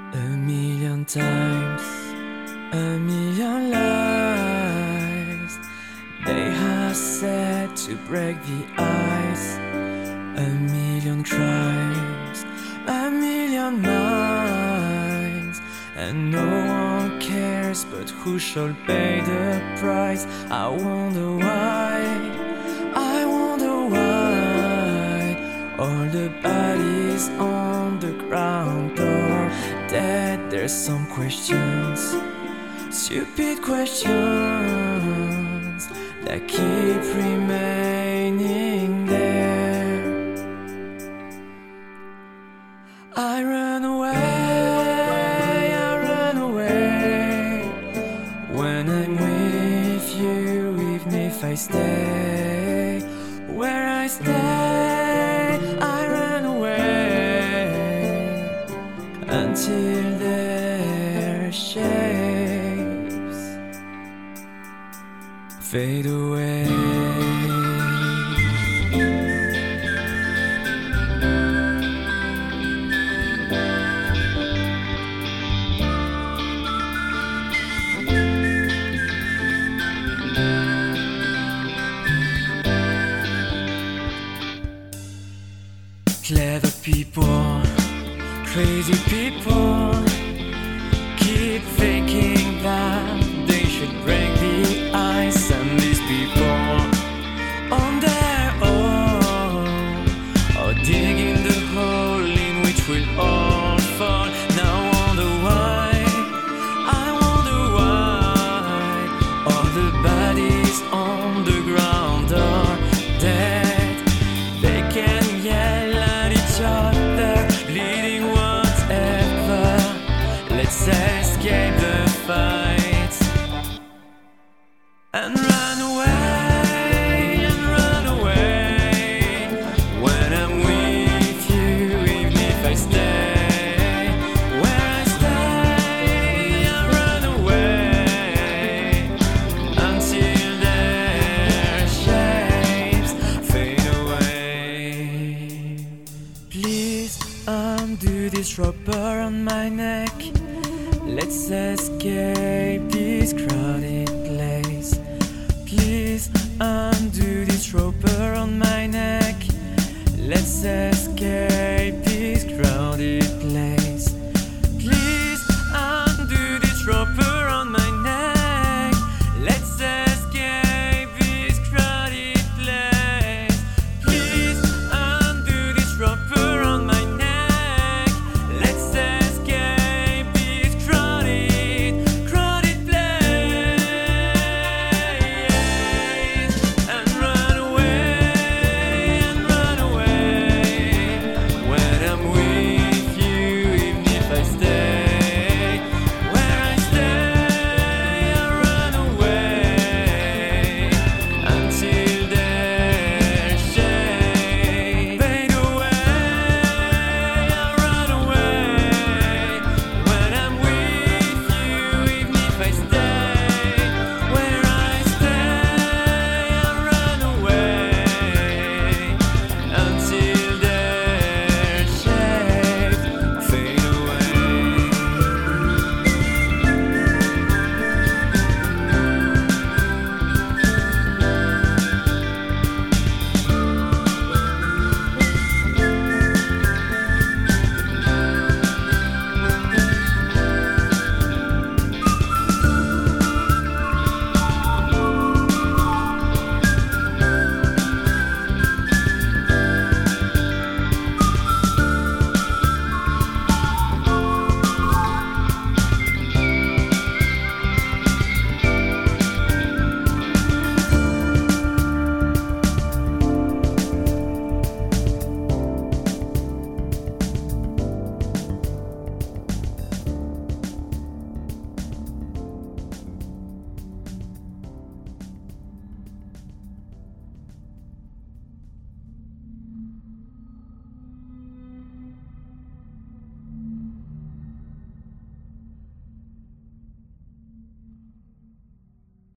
A million times, a million lies they have said to break the ice. A million crimes, a million minds, and no one cares, but who shall pay the price? I wonder why, I wonder why all the bodies on the ground are dead. There's some questions, stupid questions, that keep remaining there. I run away when I'm with you, even if I stay where I stay. I run away until their shapes fade away. Clever people, crazy people, keep thinking that they should break the ice. And these people on their own are digging the hole in which we'll all fall. Now I wonder why, I wonder why all the bodies on the ground are dead. They can yell at each other, bleeding whatever. Let's escape the fight and run away when I'm with you, even if I stay where I stay. I run away until their shapes fade away. Please undo this rubber on my neck. Let's escape this crowded place. Please undo this roper on my neck. Let's escape